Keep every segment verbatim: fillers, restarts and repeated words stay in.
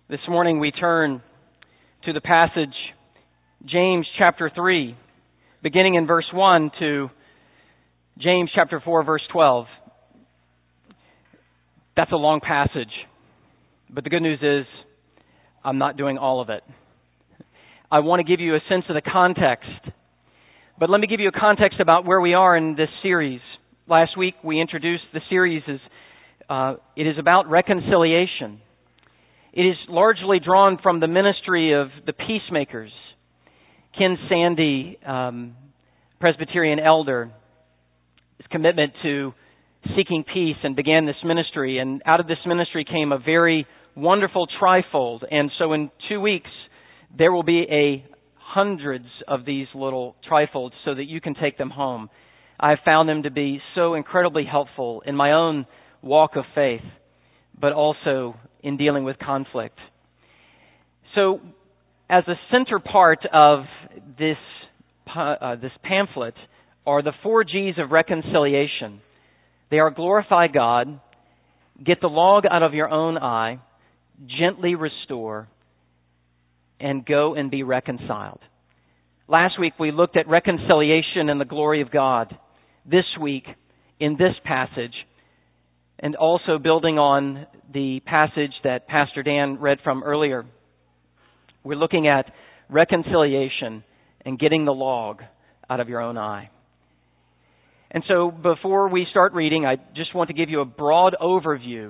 This morning we turn to the passage, James chapter three, beginning in verse one to James chapter four, verse twelve. That's a long passage, but the good news is I'm not doing all of it. I want to give you a sense of the context, but let me give you a context about where we are in this series. Last week we introduced the series as uh, it is about reconciliation. It is largely drawn from the ministry of the peacemakers. Ken Sandy, um, Presbyterian elder, his commitment to seeking peace and began this ministry. And out of this ministry came a very wonderful trifold. And so in two weeks, there will be a hundreds of these little trifolds so that you can take them home. I've found them to be so incredibly helpful in my own walk of faith, but also in dealing with conflict. So, as a center part of this uh, this pamphlet are the four G's of reconciliation. They are glorify God, get the log out of your own eye, gently restore, and go and be reconciled. Last week we looked at reconciliation and the glory of God. This week, in this passage, and also building on the passage that Pastor Dan read from earlier, we're looking at reconciliation and getting the log out of your own eye. And so before we start reading, I just want to give you a broad overview.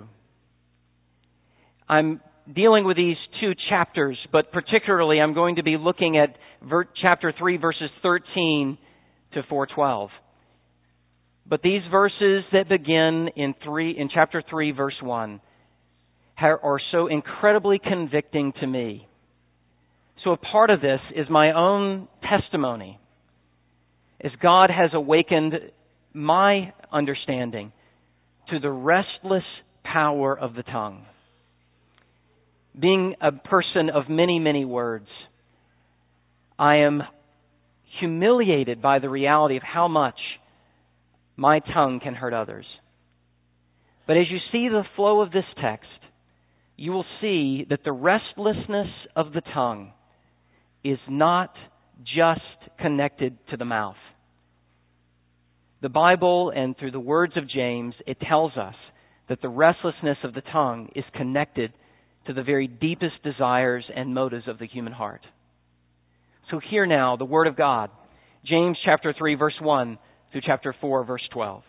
I'm dealing with these two chapters, but particularly I'm going to be looking at ver- chapter three, verses thirteen to four twelve. But these verses that begin in three in chapter three, verse one, are so incredibly convicting to me. So a part of this is my own testimony, as God has awakened my understanding to the restless power of the tongue. Being a person of many, many words, I am humiliated by the reality of how much my tongue can hurt others. But as you see the flow of this text, you will see that the restlessness of the tongue is not just connected to the mouth. The Bible and through the words of James, it tells us that the restlessness of the tongue is connected to the very deepest desires and motives of the human heart. So hear now the Word of God, James chapter three, verse one, through chapter four, verse twelve.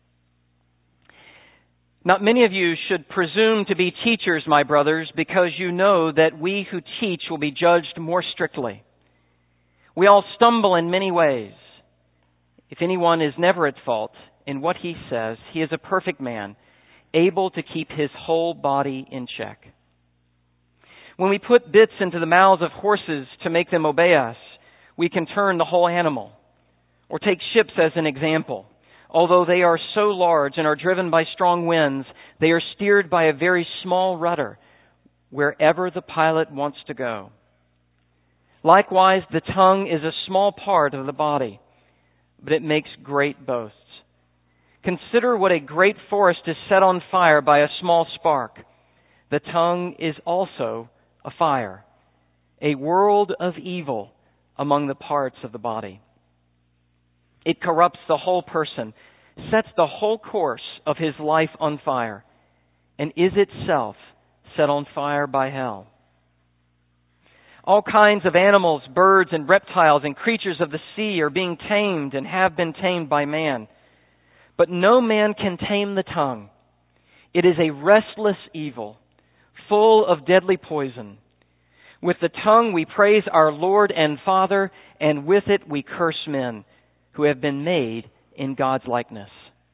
Not many of you should presume to be teachers, my brothers, because you know that we who teach will be judged more strictly. We all stumble in many ways. If anyone is never at fault in what he says, he is a perfect man, able to keep his whole body in check. When we put bits into the mouths of horses to make them obey us, we can turn the whole animal. Or take ships as an example. Although they are so large and are driven by strong winds, they are steered by a very small rudder wherever the pilot wants to go. Likewise, the tongue is a small part of the body, but it makes great boasts. Consider what a great forest is set on fire by a small spark. The tongue is also a fire, a world of evil among the parts of the body. It corrupts the whole person, sets the whole course of his life on fire, and is itself set on fire by hell. All kinds of animals, birds, and reptiles, and creatures of the sea are being tamed and have been tamed by man. But no man can tame the tongue. It is a restless evil, full of deadly poison. With the tongue we praise our Lord and Father, and with it we curse men who have been made in God's likeness.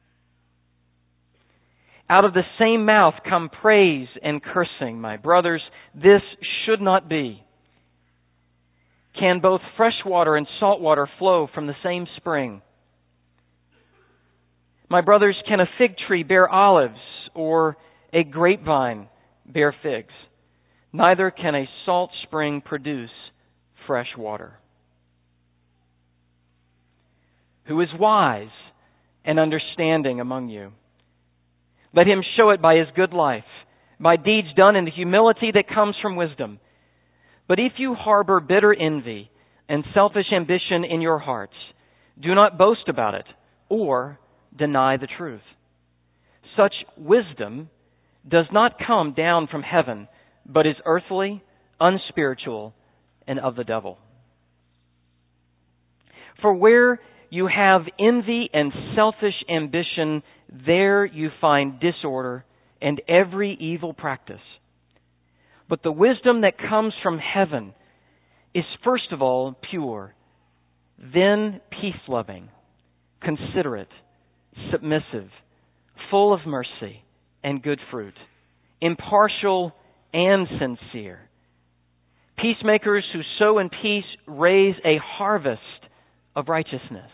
Out of the same mouth come praise and cursing. My brothers, this should not be. Can both fresh water and salt water flow from the same spring? My brothers, can a fig tree bear olives or a grapevine bear figs? Neither can a salt spring produce fresh water. Who is wise and understanding among you? Let him show it by his good life, by deeds done in the humility that comes from wisdom. But if you harbor bitter envy and selfish ambition in your hearts, do not boast about it or deny the truth. Such wisdom does not come down from heaven, but is earthly, unspiritual, and of the devil. For where you have envy and selfish ambition, there you find disorder and every evil practice. But the wisdom that comes from heaven is first of all pure, then peace-loving, considerate, submissive, full of mercy and good fruit, impartial and sincere. Peacemakers who sow in peace raise a harvest of righteousness.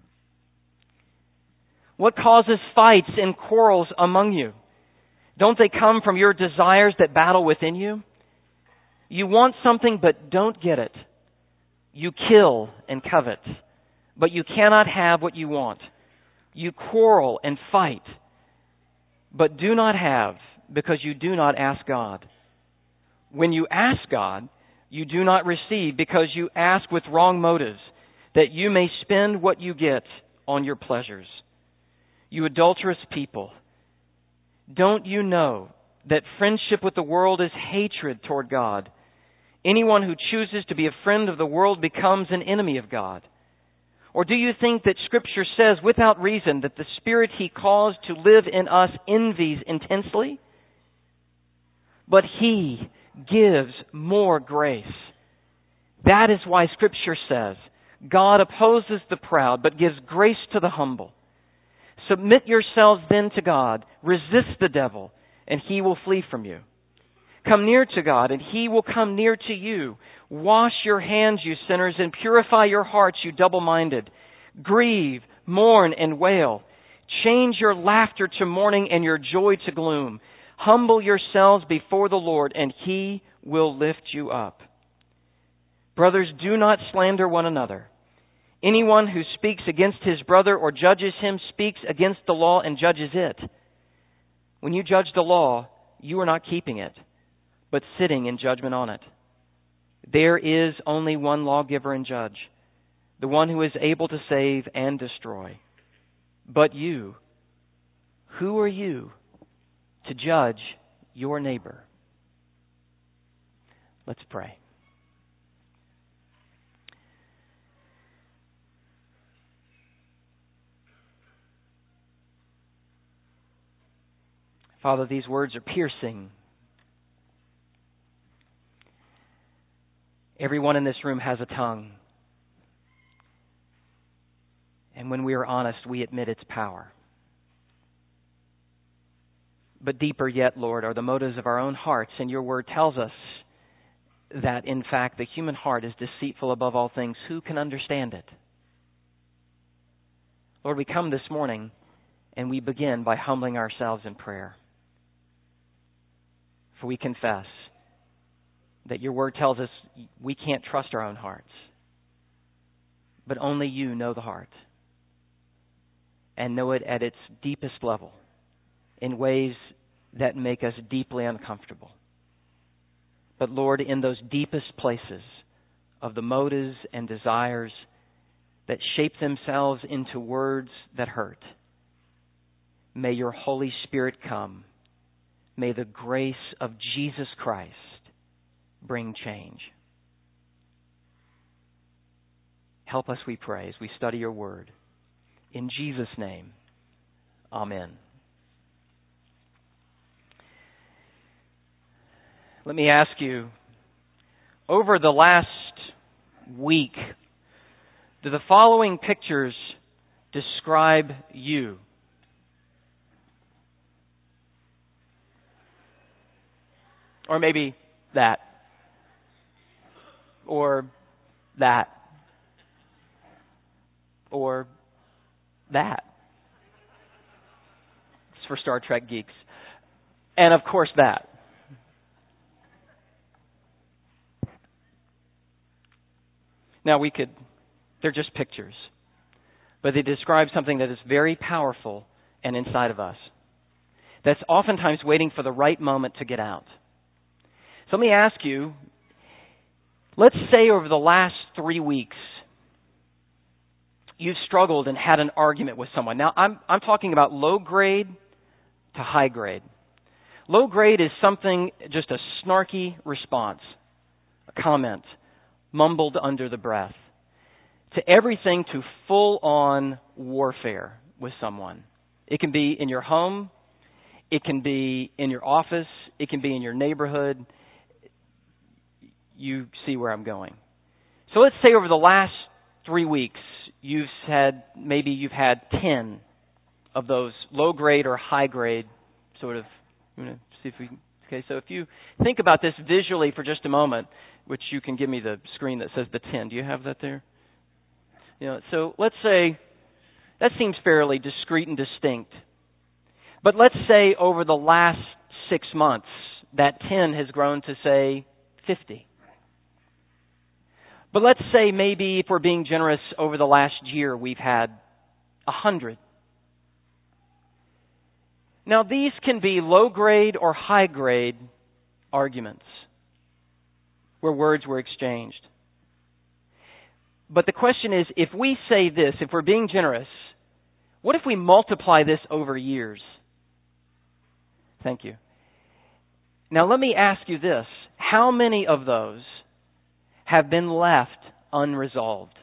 What causes fights and quarrels among you? Don't they come from your desires that battle within you? You want something but don't get it. You kill and covet, but you cannot have what you want. You quarrel and fight, but do not have because you do not ask God. When you ask God, you do not receive because you ask with wrong motives, that you may spend what you get on your pleasures. You adulterous people, don't you know that friendship with the world is hatred toward God? Anyone who chooses to be a friend of the world becomes an enemy of God. Or do you think that Scripture says without reason that the Spirit He caused to live in us envies intensely? But He gives more grace. That is why Scripture says, God opposes the proud, but gives grace to the humble. Submit yourselves then to God. Resist the devil, and he will flee from you. Come near to God, and He will come near to you. Wash your hands, you sinners, and purify your hearts, you double-minded. Grieve, mourn, and wail. Change your laughter to mourning and your joy to gloom. Humble yourselves before the Lord, and He will lift you up. Brothers, do not slander one another. Anyone who speaks against his brother or judges him speaks against the law and judges it. When you judge the law, you are not keeping it, but sitting in judgment on it. There is only one lawgiver and judge, the one who is able to save and destroy. But you, who are you to judge your neighbor? Let's pray. Father, these words are piercing. Everyone in this room has a tongue. And when we are honest, we admit its power. But deeper yet, Lord, are the motives of our own hearts. And your word tells us that, in fact, the human heart is deceitful above all things. Who can understand it? Lord, we come this morning and we begin by humbling ourselves in prayer. For we confess that your word tells us we can't trust our own hearts, but only you know the heart and know it at its deepest level in ways that make us deeply uncomfortable. But Lord, in those deepest places of the motives and desires that shape themselves into words that hurt, may your Holy Spirit come. May the grace of Jesus Christ bring change. Help us, we pray, as we study your word. In Jesus' name, amen. Let me ask you, over the last week, do the following pictures describe you? Or maybe that. Or that. Or that. It's for Star Trek geeks. And of course that. Now we could, they're just pictures. But they describe something that is very powerful and inside of us. that's oftentimes waiting for the right moment to get out. So let me ask you, let's say over the last three weeks, you've struggled and had an argument with someone. Now, I'm, I'm talking about low grade to high grade. Low grade is something, just a snarky response, a comment, mumbled under the breath, to everything to full-on warfare with someone. It can be in your home. It can be in your office. It can be in your neighborhood. You see where I'm going. So let's say over the last three weeks, you've had, maybe you've had ten of those low grade or high grade sort of, you know, see if we, okay, so if you think about this visually for just a moment, which you can give me the screen that says the ten. Do you have that there? You know, so let's say that seems fairly discrete and distinct. But let's say over the last six months, that ten has grown to, say, fifty. But let's say maybe, if we're being generous, over the last year we've had one hundred. Now, these can be low-grade or high-grade arguments where words were exchanged. But the question is, if we say this, if we're being generous, what if we multiply this over years? Thank you. Now, let me ask you this. How many of those have been left unresolved?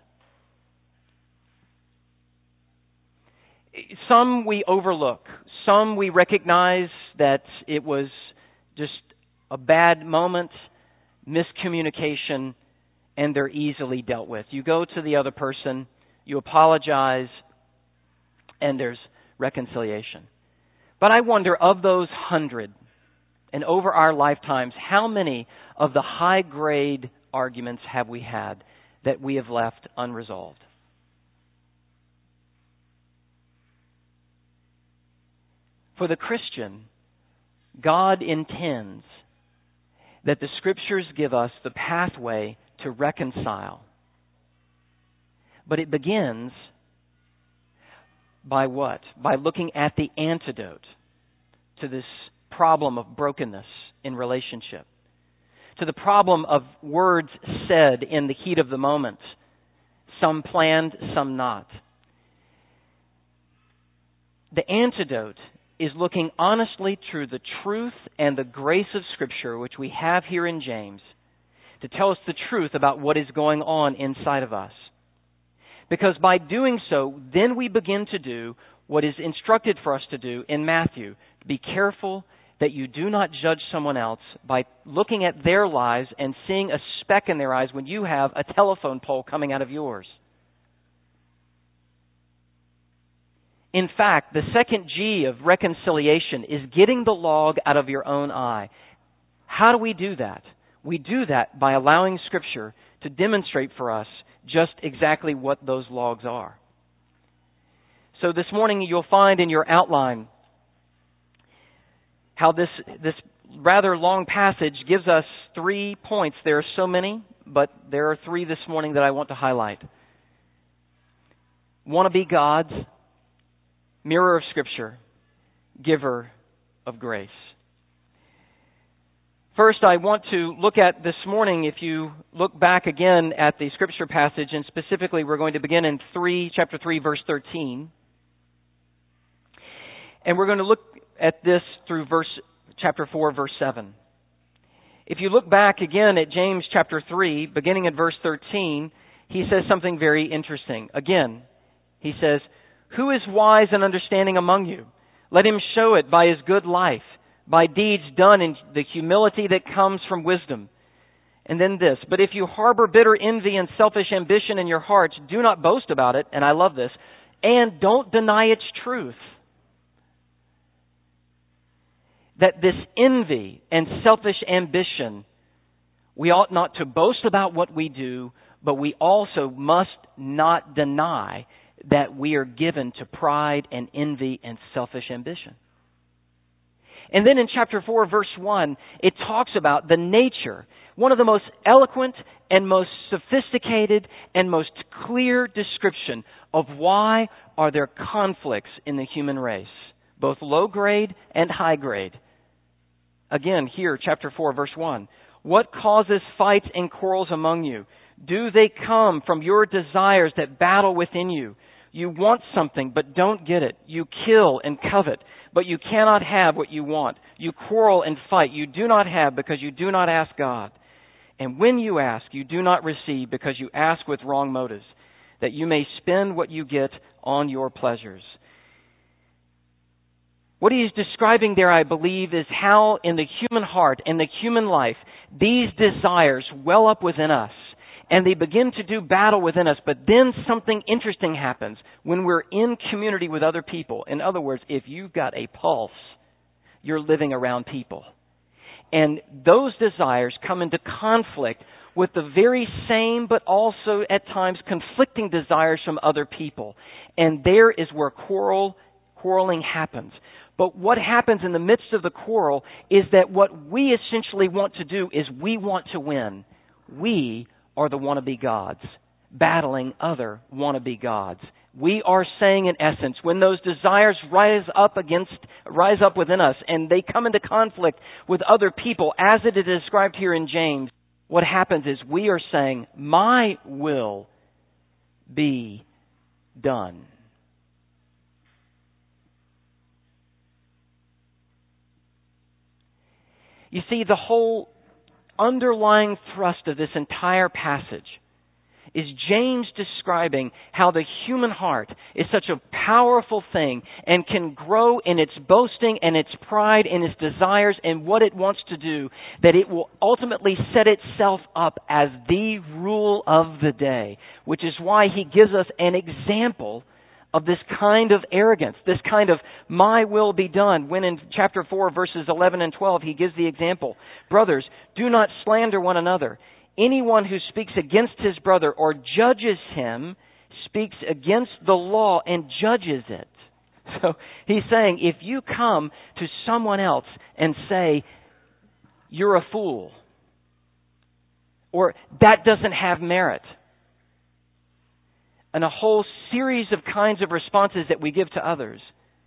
Some we overlook. Some we recognize that it was just a bad moment, miscommunication, and they're easily dealt with. You go to the other person, you apologize, and there's reconciliation. But I wonder, of those hundred, and over our lifetimes, how many of the high-grade arguments have we had that we have left unresolved? For the Christian, God intends that the Scriptures give us the pathway to reconcile. But it begins by what? By looking at the antidote to this problem of brokenness in relationship, to the problem of words said in the heat of the moment, some planned, some not. The antidote is looking honestly through the truth and the grace of Scripture, which we have here in James, to tell us the truth about what is going on inside of us. Because by doing so, then we begin to do what is instructed for us to do in Matthew. Be careful that you do not judge someone else by looking at their lives and seeing a speck in their eyes when you have a telephone pole coming out of yours. In fact, the second G of reconciliation is getting the log out of your own eye. How do we do that? We do that by allowing Scripture to demonstrate for us just exactly what those logs are. So this morning you'll find in your outline how this this rather long passage gives us three points. There are so many, but there are three this morning that I want to highlight. Want to be God's mirror of Scripture, giver of grace. First, I want to look at this morning, if you look back again at the Scripture passage, and specifically we're going to begin in three, chapter three, verse thirteen. And we're going to look at this through verse chapter four, verse seven. If you look back again at James chapter three, beginning at verse thirteen, he says something very interesting. Again, he says, "Who is wise and understanding among you? Let him show it by his good life, by deeds done in the humility that comes from wisdom." And then this, "But if you harbor bitter envy and selfish ambition in your hearts, do not boast about it," and I love this, "and don't deny its truth." That this envy and selfish ambition, we ought not to boast about what we do, but we also must not deny that we are given to pride and envy and selfish ambition. And then in chapter four, verse one, it talks about the nature, one of the most eloquent and most sophisticated and most clear description of why are there conflicts in the human race. both low grade and high grade. Again, here, chapter four, verse one. What causes fights and quarrels among you? Do they come from your desires that battle within you? You want something, but don't get it. You kill and covet, but you cannot have what you want. You quarrel and fight. You do not have because you do not ask God. And when you ask, you do not receive because you ask with wrong motives, that you may spend what you get on your pleasures. What he is describing there, I believe, is how in the human heart, in the human life, these desires well up within us, and they begin to do battle within us. But then something interesting happens when we're in community with other people. In other words, if you've got a pulse, you're living around people. And those desires come into conflict with the very same, but also at times conflicting desires from other people. And there is where quarrel, quarreling happens. But what happens in the midst of the quarrel is that what we essentially want to do is we want to win. We are the wannabe gods, battling other wannabe gods. We are saying, in essence, when those desires rise up against, rise up within us, and they come into conflict with other people, as it is described here in James, what happens is we are saying, my will be done. You see, the whole underlying thrust of this entire passage is James describing how the human heart is such a powerful thing and can grow in its boasting and its pride and its desires and what it wants to do, that it will ultimately set itself up as the rule of the day, which is why he gives us an example of this kind of arrogance, this kind of my will be done, when in chapter four, verses eleven and twelve, he gives the example. Brothers, do not slander one another. Anyone who speaks against his brother or judges him speaks against the law and judges it. So he's saying, if you come to someone else and say, you're a fool, or that doesn't have merit, and a whole series of kinds of responses that we give to others,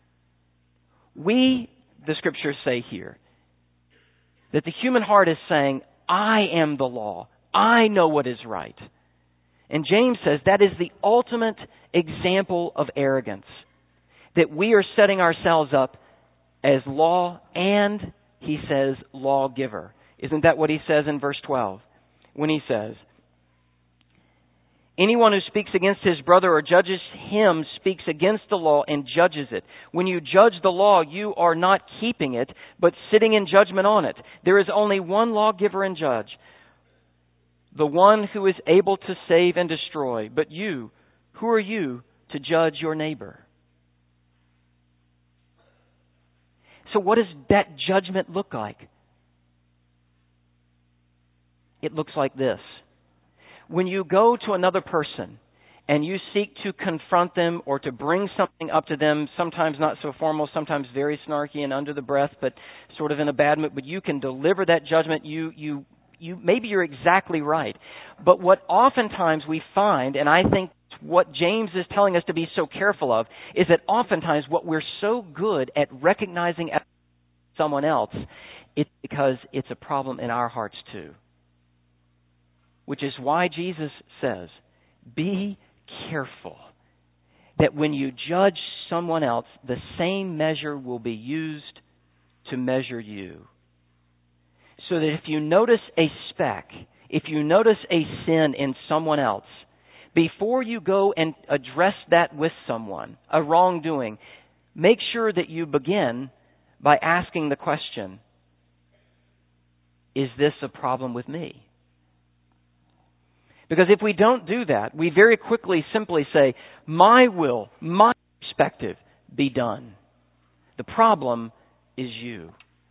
we, the scriptures say here, that the human heart is saying, I am the law. I know what is right. And James says that is the ultimate example of arrogance, that we are setting ourselves up as law and, he says, lawgiver. Isn't that what he says in verse twelve? When he says, anyone who speaks against his brother or judges him speaks against the law and judges it. When you judge the law, you are not keeping it, but sitting in judgment on it. There is only one lawgiver and judge, the one who is able to save and destroy. But you, who are you to judge your neighbor? So what does that judgment look like? It looks like this. When you go to another person and you seek to confront them or to bring something up to them, sometimes not so formal, sometimes very snarky and under the breath, but sort of in a bad mood, but you can deliver that judgment, you, you, you, maybe you're exactly right. But what oftentimes we find, and I think what James is telling us to be so careful of, is that oftentimes what we're so good at recognizing as someone else, it's because it's a problem in our hearts too. Which is why Jesus says, be careful that when you judge someone else, the same measure will be used to measure you. So that if you notice a speck, if you notice a sin in someone else, before you go and address that with someone, a wrongdoing, make sure that you begin by asking the question, is this a problem with me? Because if we don't do that, we very quickly simply say, my will, my perspective be done. The problem is you.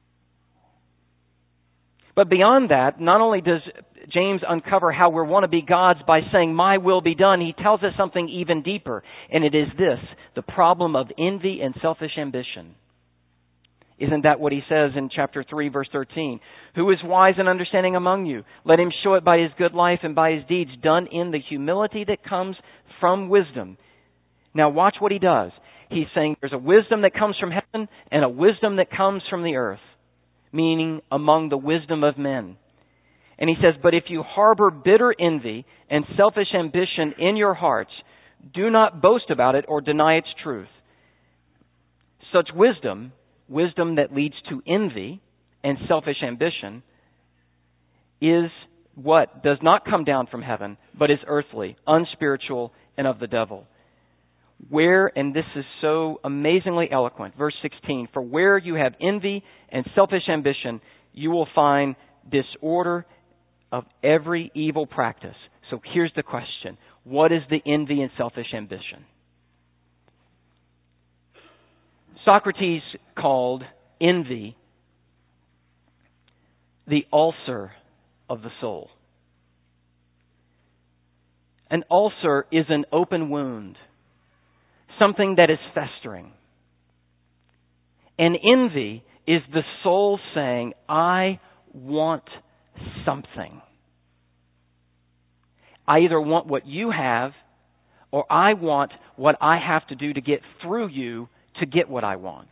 But beyond that, not only does James uncover how we want to be gods by saying, my will be done, he tells us something even deeper. And it is this, the problem of envy and selfish ambition. Isn't that what he says in chapter three, verse thirteen? Who is wise and understanding among you? Let him show it by his good life and by his deeds done in the humility that comes from wisdom. Now watch what he does. He's saying there's a wisdom that comes from heaven and a wisdom that comes from the earth, meaning among the wisdom of men. And he says, but if you harbor bitter envy and selfish ambition in your hearts, do not boast about it or deny its truth. Such wisdom, wisdom that leads to envy and selfish ambition, is what does not come down from heaven, but is earthly, unspiritual, and of the devil. Where, and this is so amazingly eloquent, verse sixteen, for where you have envy and selfish ambition, you will find disorder of every evil practice. So here's the question. What is the envy and selfish ambition? Socrates called envy the ulcer of the soul. An ulcer is an open wound, something that is festering. And envy is the soul saying, I want something. I either want what you have, or I want what I have to do to get through you to get what I want.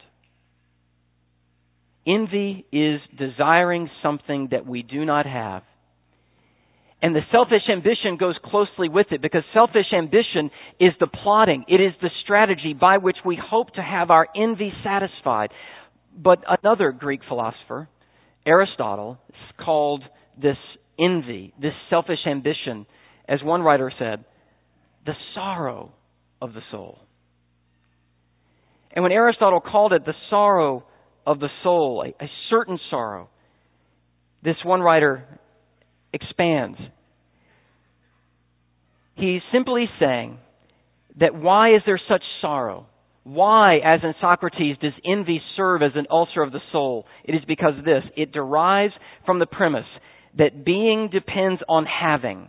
Envy is desiring something that we do not have. And the selfish ambition goes closely with it, because selfish ambition is the plotting. It is the strategy by which we hope to have our envy satisfied. But another Greek philosopher, Aristotle, called this envy, this selfish ambition, as one writer said, the sorrow of the soul. And when Aristotle called it the sorrow of the soul, a, a certain sorrow, this one writer expands. He's simply saying that why is there such sorrow? Why, as in Socrates, does envy serve as an ulcer of the soul? It is because of this. It derives from the premise that being depends on having.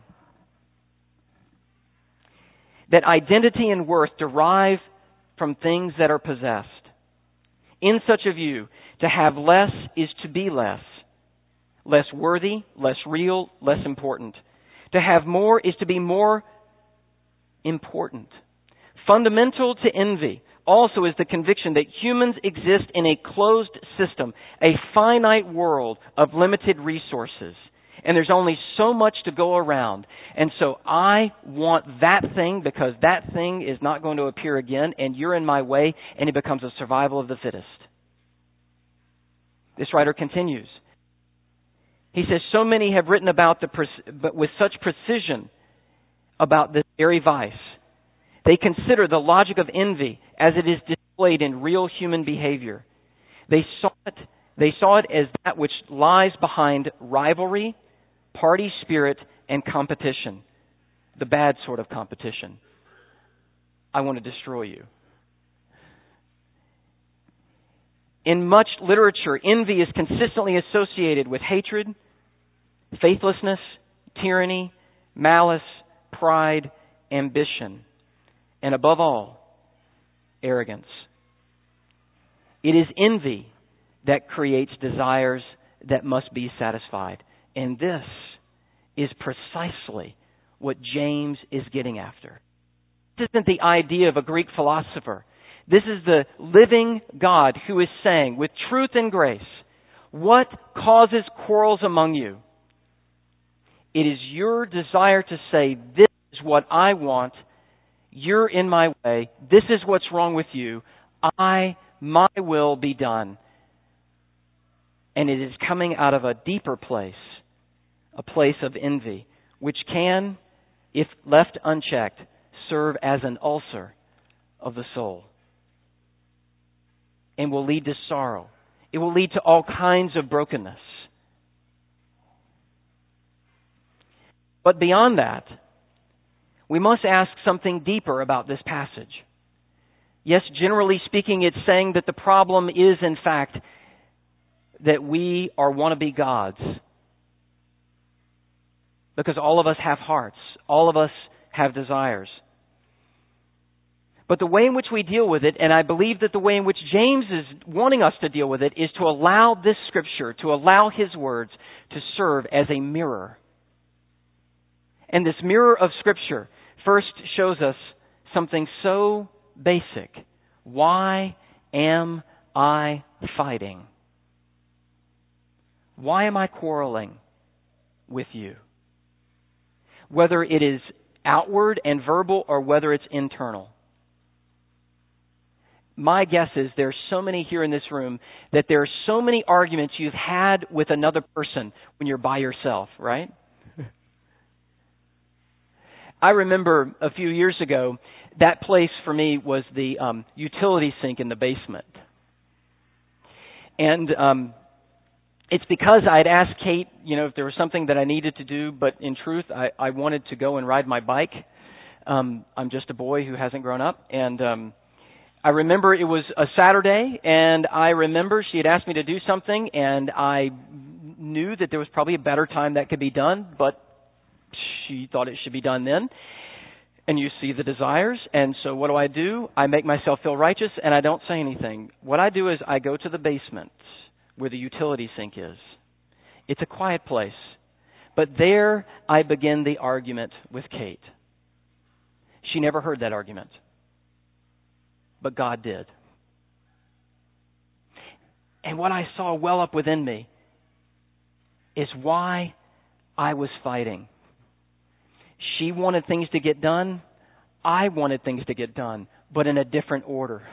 That identity and worth derive from things that are possessed. In such a view, to have less is to be less. Less worthy, less real, less important. To have more is to be more important. Fundamental to envy also is the conviction that humans exist in a closed system, a finite world of limited resources. And there's only so much to go around. And so I want that thing because that thing is not going to appear again, and you're in my way, and it becomes a survival of the fittest. This writer continues. He says, so many have written about the, but with such precision about this very vice. They consider the logic of envy as it is displayed in real human behavior. They saw it, they saw it as that which lies behind rivalry, party spirit, and competition. The bad sort of competition. I want to destroy you. In much literature, envy is consistently associated with hatred, faithlessness, tyranny, malice, pride, ambition, and above all, arrogance. It is envy that creates desires that must be satisfied. And this is precisely what James is getting after. This isn't the idea of a Greek philosopher. This is the living God who is saying, with truth and grace, what causes quarrels among you? It is your desire to say, this is what I want, you're in my way, this is what's wrong with you, I, my will be done. And it is coming out of a deeper place, a place of envy, which can, if left unchecked, serve as an ulcer of the soul. And will lead to sorrow. It will lead to all kinds of brokenness. But beyond that, we must ask something deeper about this passage. Yes, generally speaking, it's saying that the problem is, in fact, that we are wannabe gods. Because all of us have hearts. All of us have desires. But the way in which we deal with it, and I believe that the way in which James is wanting us to deal with it, is to allow this Scripture, to allow his words to serve as a mirror. And this mirror of Scripture first shows us something so basic. Why am I fighting? Why am I quarreling with you? Whether it is outward and verbal or whether it's internal. My guess is there's so many here in this room that there are so many arguments you've had with another person when you're by yourself, right? I remember a few years ago, that place for me was the um, utility sink in the basement. And um, it's because I'd asked Kate, you know, if there was something that I needed to do, but in truth, I, I wanted to go and ride my bike. Um, I'm just a boy who hasn't grown up. And um, I remember it was a Saturday, and I remember she had asked me to do something, and I knew that there was probably a better time that could be done, but she thought it should be done then. And you see the desires. And so what do I do? I make myself feel righteous, and I don't say anything. What I do is I go to the basement where the utility sink is. It's a quiet place. But there I begin the argument with Kate. She never heard that argument. But God did. And what I saw well up within me is why I was fighting. She wanted things to get done. I wanted things to get done, but in a different order.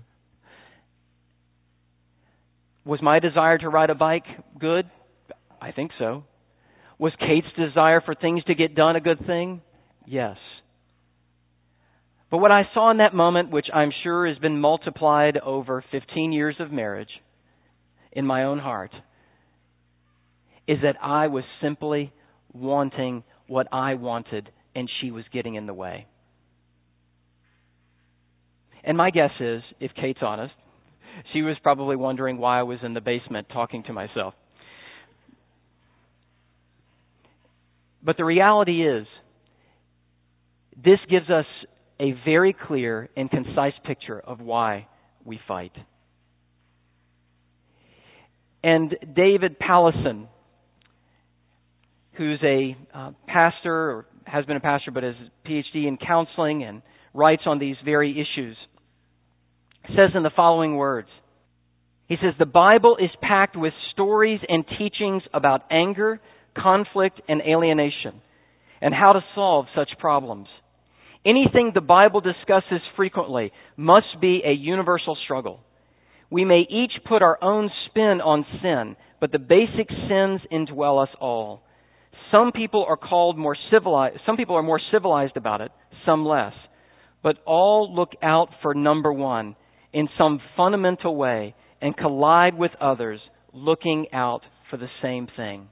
Was my desire to ride a bike good? I think so. Was Kate's desire for things to get done a good thing? Yes. But what I saw in that moment, which I'm sure has been multiplied over fifteen years of marriage in my own heart, is that I was simply wanting what I wanted, and she was getting in the way. And my guess is, if Kate's honest, she was probably wondering why I was in the basement talking to myself. But the reality is, this gives us a very clear and concise picture of why we fight. And David Powlison, who's a uh, pastor, or has been a pastor, but has a P H D in counseling and writes on these very issues, says in the following words, he says, the Bible is packed with stories and teachings about anger, conflict, and alienation, and how to solve such problems. Anything the Bible discusses frequently must be a universal struggle. We may each put our own spin on sin, but the basic sins indwell us all. Some people are called more civilized, some people are more civilized about it, some less. But all look out for number one in some fundamental way and collide with others looking out for the same thing.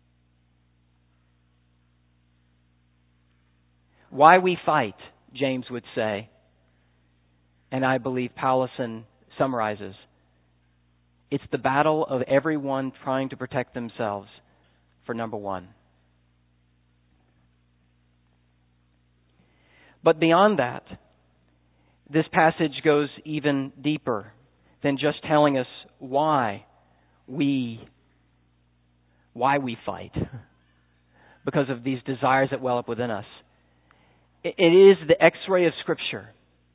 Why we fight, James would say, and I believe Powlison summarizes, it's the battle of everyone trying to protect themselves for number one. But beyond that, this passage goes even deeper than just telling us why we why we fight, because of these desires that well up within us. It is the X-ray of Scripture.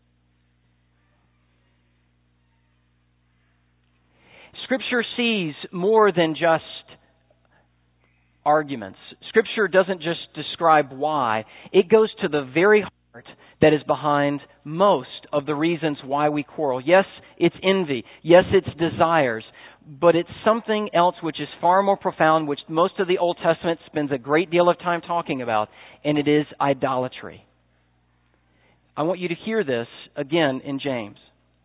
Scripture sees more than just arguments. Scripture doesn't just describe why. It goes to the very heart that is behind most of the reasons why we quarrel. Yes, it's envy. Yes, it's desires. But it's something else which is far more profound, which most of the Old Testament spends a great deal of time talking about, and it is idolatry. I want you to hear this again in James.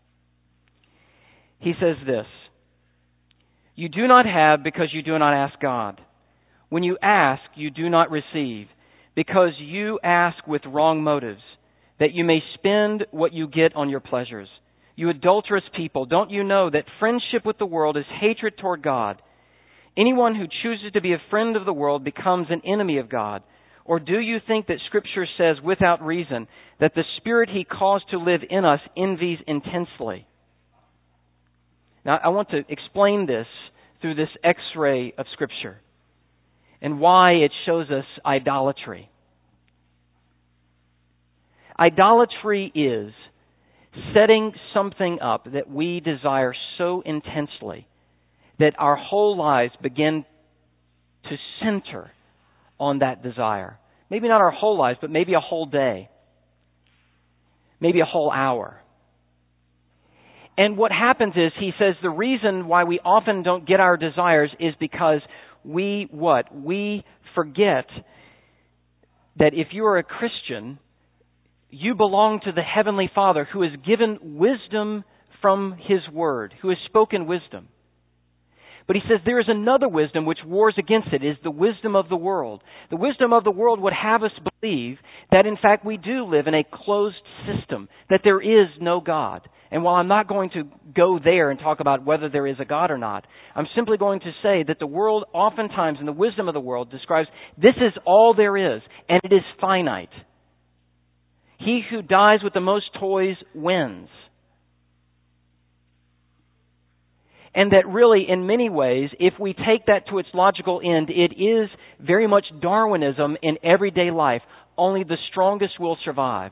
He says this, you do not have because you do not ask God. When you ask, you do not receive, because you ask with wrong motives, that you may spend what you get on your pleasures. You adulterous people, don't you know that friendship with the world is hatred toward God? Anyone who chooses to be a friend of the world becomes an enemy of God. Or do you think that Scripture says without reason that the Spirit He caused to live in us envies intensely? Now, I want to explain this through this X-ray of Scripture and why it shows us idolatry. Idolatry is setting something up that we desire so intensely that our whole lives begin to center on that desire. Maybe not our whole lives, but maybe a whole day. Maybe a whole hour. And what happens is, he says, the reason why we often don't get our desires is because we, what? We forget that if you are a Christian, you belong to the Heavenly Father who has given wisdom from His Word, who has spoken wisdom. But he says there is another wisdom which wars against it, is the wisdom of the world. The wisdom of the world would have us believe that in fact we do live in a closed system, that there is no God. And while I'm not going to go there and talk about whether there is a God or not, I'm simply going to say that the world oftentimes, in the wisdom of the world, describes this is all there is, and it is finite. He who dies with the most toys wins. And that really, in many ways, if we take that to its logical end, it is very much Darwinism in everyday life. Only the strongest will survive.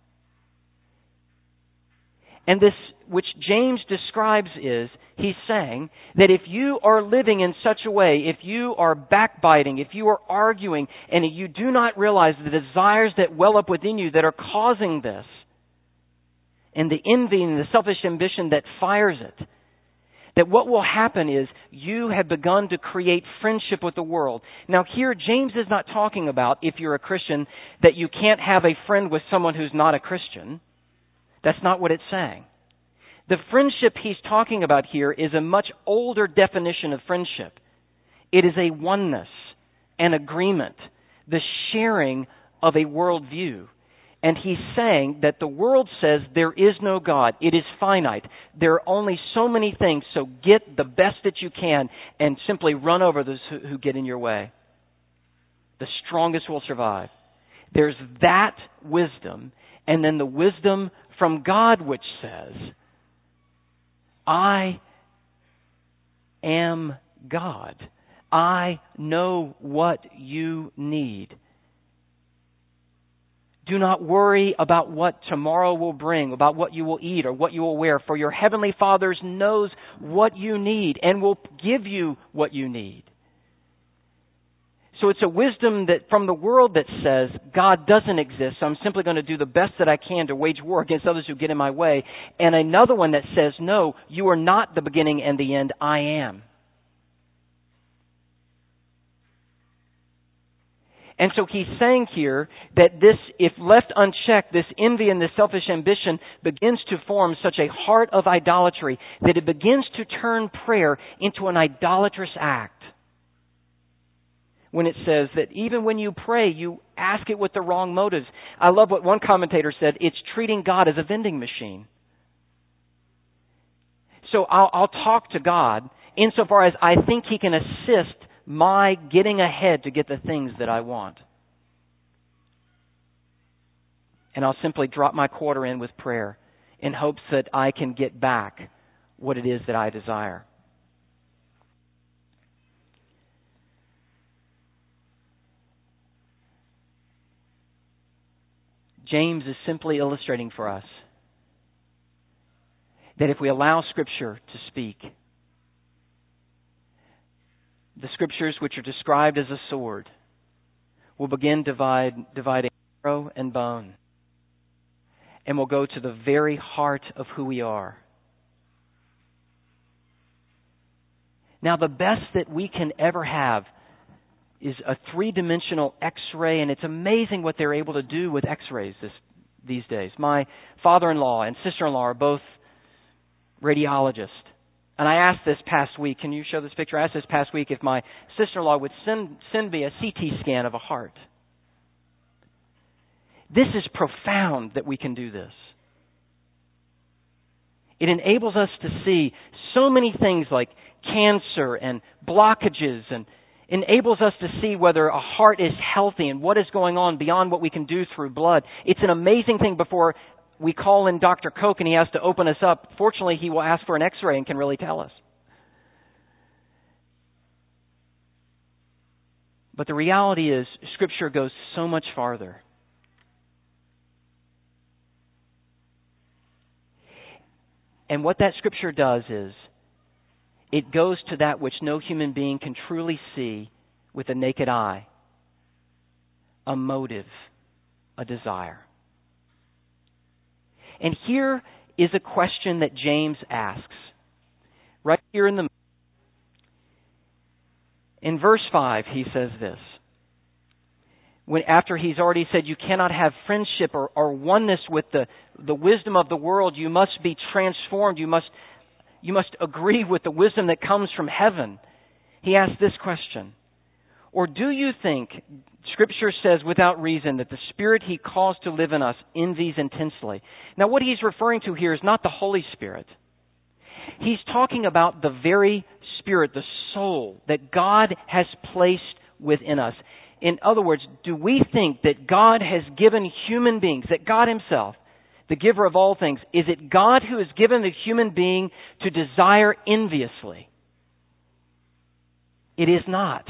And this, which James describes, is, he's saying that if you are living in such a way, if you are backbiting, if you are arguing, and you do not realize the desires that well up within you that are causing this, and the envy and the selfish ambition that fires it, that what will happen is you have begun to create friendship with the world. Now here, James is not talking about, if you're a Christian, that you can't have a friend with someone who's not a Christian. That's not what it's saying. The friendship he's talking about here is a much older definition of friendship. It is a oneness, an agreement, the sharing of a worldview. And he's saying that the world says there is no God. It is finite. There are only so many things, so get the best that you can and simply run over those who get in your way. The strongest will survive. There's that wisdom, and then the wisdom from God which says, I am God. I know what you need. Do not worry about what tomorrow will bring, about what you will eat or what you will wear, for your heavenly Father knows what you need and will give you what you need. So it's a wisdom that from the world that says God doesn't exist, so I'm simply going to do the best that I can to wage war against others who get in my way. And another one that says, no, you are not the beginning and the end, I am. And so he's saying here that this, if left unchecked, this envy and this selfish ambition begins to form such a heart of idolatry that it begins to turn prayer into an idolatrous act. When it says that even when you pray, you ask it with the wrong motives. I love what one commentator said, it's treating God as a vending machine. So I'll, I'll talk to God insofar as I think He can assist my getting ahead to get the things that I want. And I'll simply drop my quarter in with prayer in hopes that I can get back what it is that I desire. James is simply illustrating for us that if we allow Scripture to speak, the Scriptures, which are described as a sword, will begin divide, dividing marrow and bone, and will go to the very heart of who we are. Now, the best that we can ever have is a three-dimensional X-ray, and it's amazing what they're able to do with X-rays this, these days. My father-in-law and sister-in-law are both radiologists. And I asked this past week, can you show this picture? I asked this past week if my sister-in-law would send, send me a C T scan of a heart. This is profound that we can do this. It enables us to see so many things like cancer and blockages, and enables us to see whether a heart is healthy and what is going on beyond what we can do through blood. It's an amazing thing before we call in Doctor Koch and he has to open us up. Fortunately, he will ask for an X-ray and can really tell us. But the reality is, Scripture goes so much farther. And what that Scripture does is it goes to that which no human being can truly see with the naked eye. A motive, a desire. And here is a question that James asks. Right here in the in verse five, he says this. When after he's already said you cannot have friendship or, or oneness with the, the wisdom of the world, you must be transformed, you must you must agree with the wisdom that comes from heaven. He asks this question. Or do you think, Scripture says without reason, that the Spirit He calls to live in us envies intensely? Now what he's referring to here is not the Holy Spirit. He's talking about the very Spirit, the soul that God has placed within us. In other words, do we think that God has given human beings, that God Himself, the giver of all things, is it God who has given the human being to desire enviously? It is not.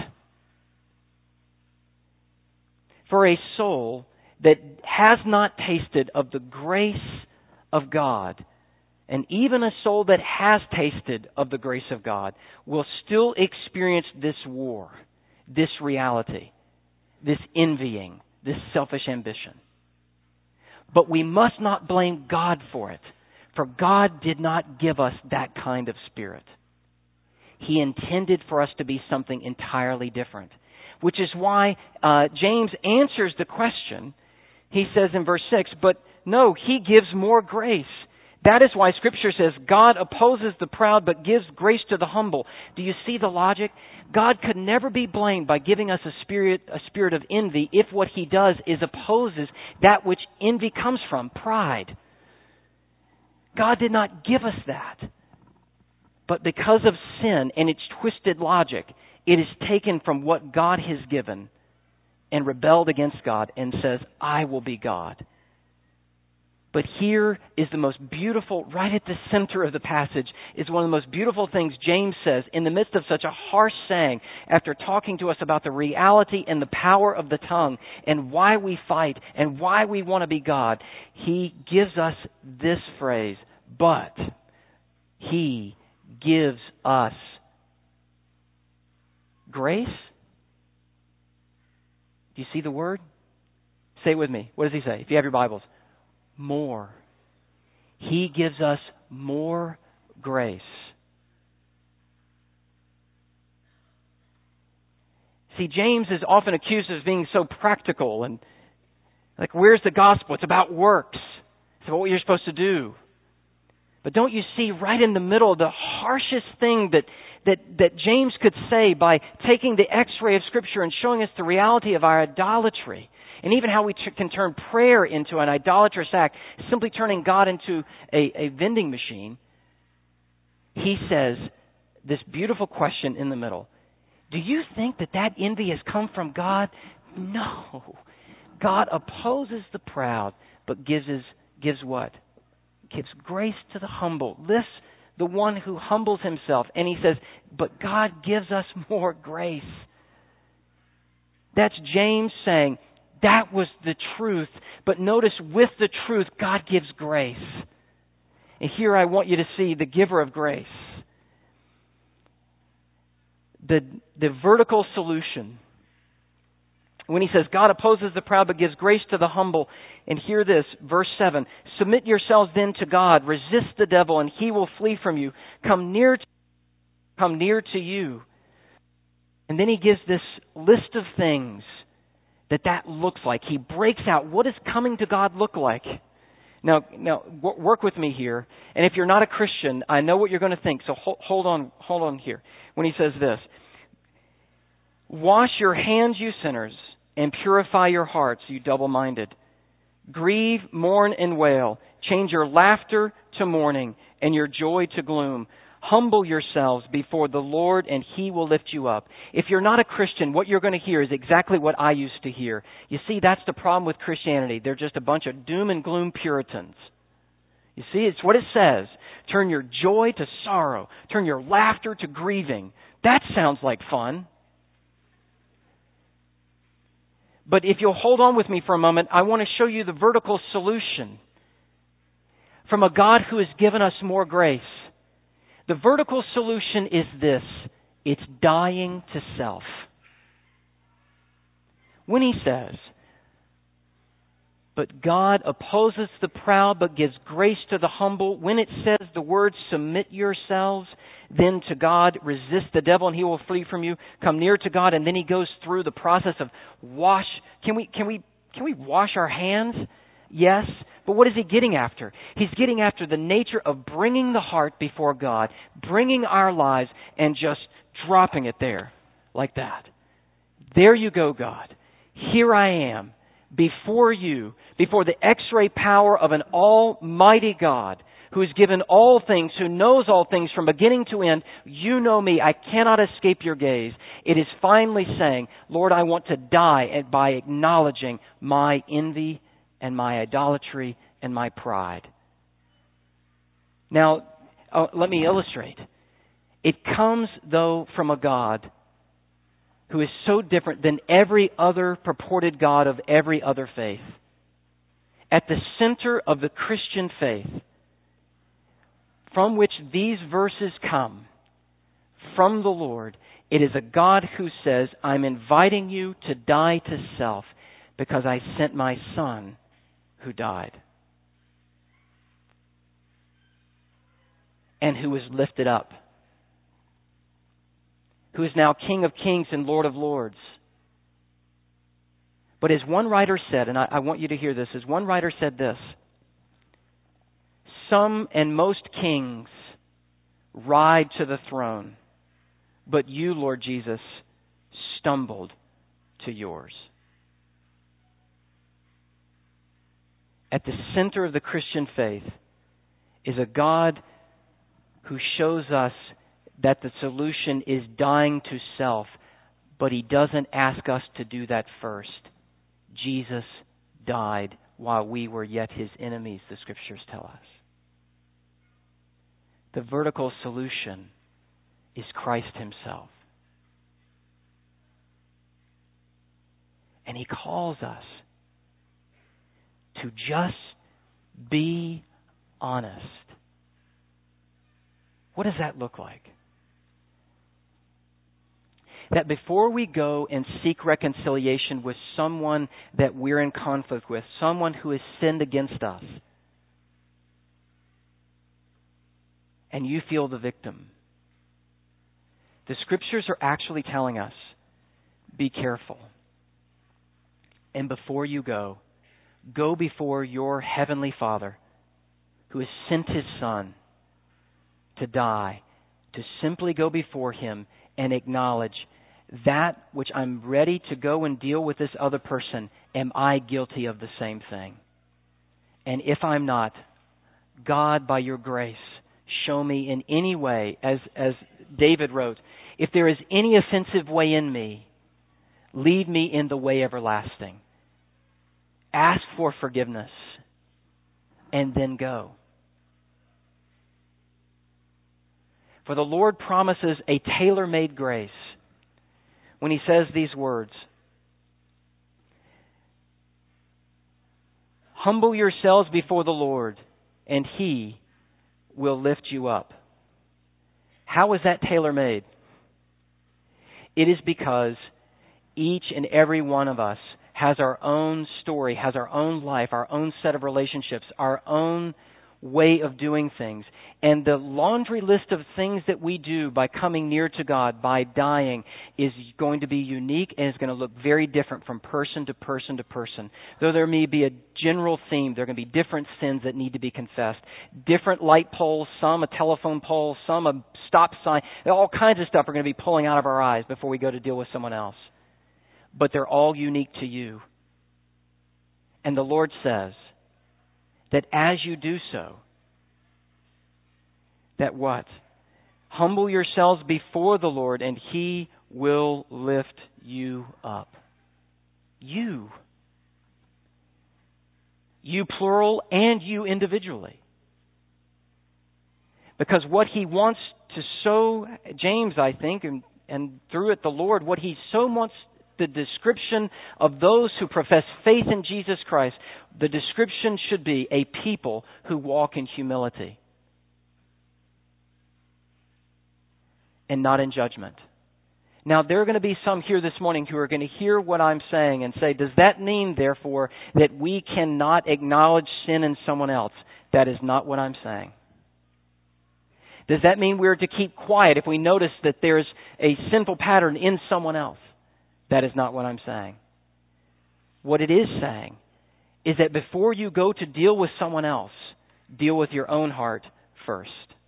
For a soul that has not tasted of the grace of God, and even a soul that has tasted of the grace of God, will still experience this war, this reality, this envying, this selfish ambition. But we must not blame God for it, for God did not give us that kind of spirit. He intended for us to be something entirely different, which is why uh, James answers the question. He says in verse six, but no, He gives more grace. That is why Scripture says God opposes the proud but gives grace to the humble. Do you see the logic? God could never be blamed by giving us a spirit, a spirit of envy if what He does is opposes that which envy comes from, pride. God did not give us that. But because of sin and its twisted logic, it is taken from what God has given and rebelled against God and says, I will be God. But here is the most beautiful, right at the center of the passage, is one of the most beautiful things James says in the midst of such a harsh saying, after talking to us about the reality and the power of the tongue and why we fight and why we want to be God. He gives us this phrase, but He gives us grace. Do you see the word? Say it with me. What does he say? If you have your Bibles. More. He gives us more grace. See, James is often accused of being so practical and like, where's the gospel? It's about works. It's about what you're supposed to do. But don't you see right in the middle the harshest thing that, that, that James could say by taking the x-ray of Scripture and showing us the reality of our idolatry, and even how we t- can turn prayer into an idolatrous act, simply turning God into a, a vending machine. He says this beautiful question in the middle. Do you think that that envy has come from God? No. God opposes the proud, but gives his, gives what? Gives grace to the humble. This, the one who humbles himself. And he says, but God gives us more grace. That's James saying, that was the truth. But notice, with the truth, God gives grace. And here I want you to see the giver of grace. The, the vertical solution. When he says, God opposes the proud but gives grace to the humble. And hear this, verse seven. Submit yourselves then to God. Resist the devil and he will flee from you. Come near to, come near to you. And then he gives this list of things that that looks like. He breaks out, what does coming to God look like? Now, now work with me here. And if you're not a Christian, I know what you're going to think. So hold, hold on, hold on here. When he says this, wash your hands, you sinners, and purify your hearts, you double-minded. Grieve, mourn, and wail. Change your laughter to mourning and your joy to gloom. Humble yourselves before the Lord, and He will lift you up. If you're not a Christian, what you're going to hear is exactly what I used to hear. You see, that's the problem with Christianity. They're just a bunch of doom and gloom Puritans. You see, it's what it says. Turn your joy to sorrow. Turn your laughter to grieving. That sounds like fun. But if you'll hold on with me for a moment, I want to show you the vertical solution. from a God who has given us more grace. The vertical solution is this. It's dying to self. When he says, but God opposes the proud but gives grace to the humble, when it says the words, submit yourselves then to God, resist the devil and he will flee from you, come near to God, and then he goes through the process of wash. Can we, can we, can we wash our hands? Yes. But what is he getting after? He's getting after the nature of bringing the heart before God, bringing our lives and just dropping it there like that. There you go, God. Here I am before you, before the x-ray power of an almighty God who has given all things, who knows all things from beginning to end. You know me. I cannot escape your gaze. It is finally saying, Lord, I want to die by acknowledging my envy and my idolatry and my pride. Now, uh, let me illustrate. It comes, though, from a God who is so different than every other purported God of every other faith. At the center of the Christian faith, from which these verses come, from the Lord, it is a God who says, I'm inviting you to die to self because I sent my Son who died. And who was lifted up. Who is now King of Kings and Lord of Lords. But as one writer said, and I, I want you to hear this, as one writer said this, some and most kings ride to the throne, but you, Lord Jesus, stumbled to yours. At the center of the Christian faith is a God who shows us that the solution is dying to self, but he doesn't ask us to do that first. Jesus died while we were yet his enemies, the Scriptures tell us. The vertical solution is Christ himself. And he calls us to just be honest. What does that look like? That before we go and seek reconciliation with someone that we're in conflict with, someone who has sinned against us, and you feel the victim, the Scriptures are actually telling us, be careful. And before you go, go before your Heavenly Father, who has sent his Son to die, to simply go before him and acknowledge that which I'm ready to go and deal with this other person, am I guilty of the same thing? And if I'm not, God, by your grace, show me in any way, as, as David wrote, if there is any offensive way in me, lead me in the way everlasting. Ask for forgiveness and then go. For the Lord promises a tailor-made grace when he says these words, humble yourselves before the Lord, and he will lift you up. How is that tailor-made? It is because each and every one of us has our own story, has our own life, our own set of relationships, our own way of doing things. And the laundry list of things that we do by coming near to God, by dying, is going to be unique and is going to look very different from person to person to person. Though there may be a general theme, there are going to be different sins that need to be confessed. Different light poles, some a telephone pole, some a stop sign. All kinds of stuff are going to be pulling out of our eyes before we go to deal with someone else. But they're all unique to you. And the Lord says that as you do so, that what? Humble yourselves before the Lord, and he will lift you up. You. You plural and you individually. Because what he wants to sow, James, I think, and, and through it the Lord, what he so wants the description of those who profess faith in Jesus Christ, the description should be a people who walk in humility and not in judgment. Now, there are going to be some here this morning who are going to hear what I'm saying and say, does that mean, therefore, that we cannot acknowledge sin in someone else? That is not what I'm saying. Does that mean we're to keep quiet if we notice that there's a sinful pattern in someone else? That is not what I'm saying. What it is saying is that before you go to deal with someone else, deal with your own heart first.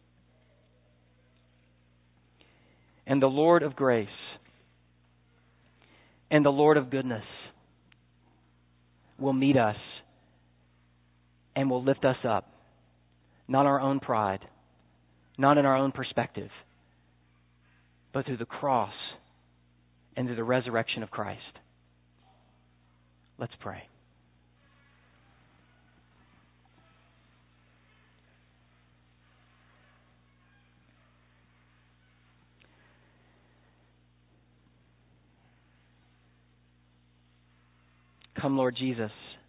And the Lord of grace and the Lord of goodness will meet us and will lift us up, not our own pride, not in our own perspective, but through the cross and through the resurrection of Christ. Let's pray. Come, Lord Jesus,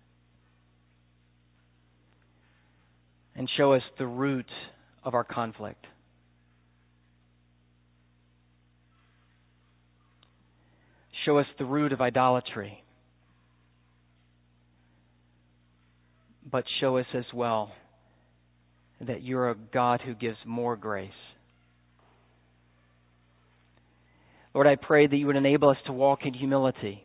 and show us the root of our conflict. Show us the root of idolatry. But show us as well that you're a God who gives more grace. Lord, I pray that you would enable us to walk in humility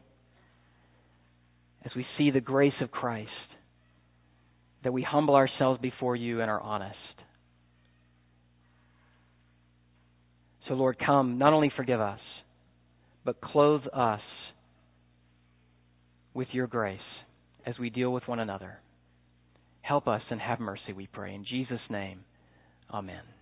as we see the grace of Christ, that we humble ourselves before you and are honest. So, Lord, come, not only forgive us, but clothe us with your grace as we deal with one another. Help us and have mercy, we pray. In Jesus' name, amen.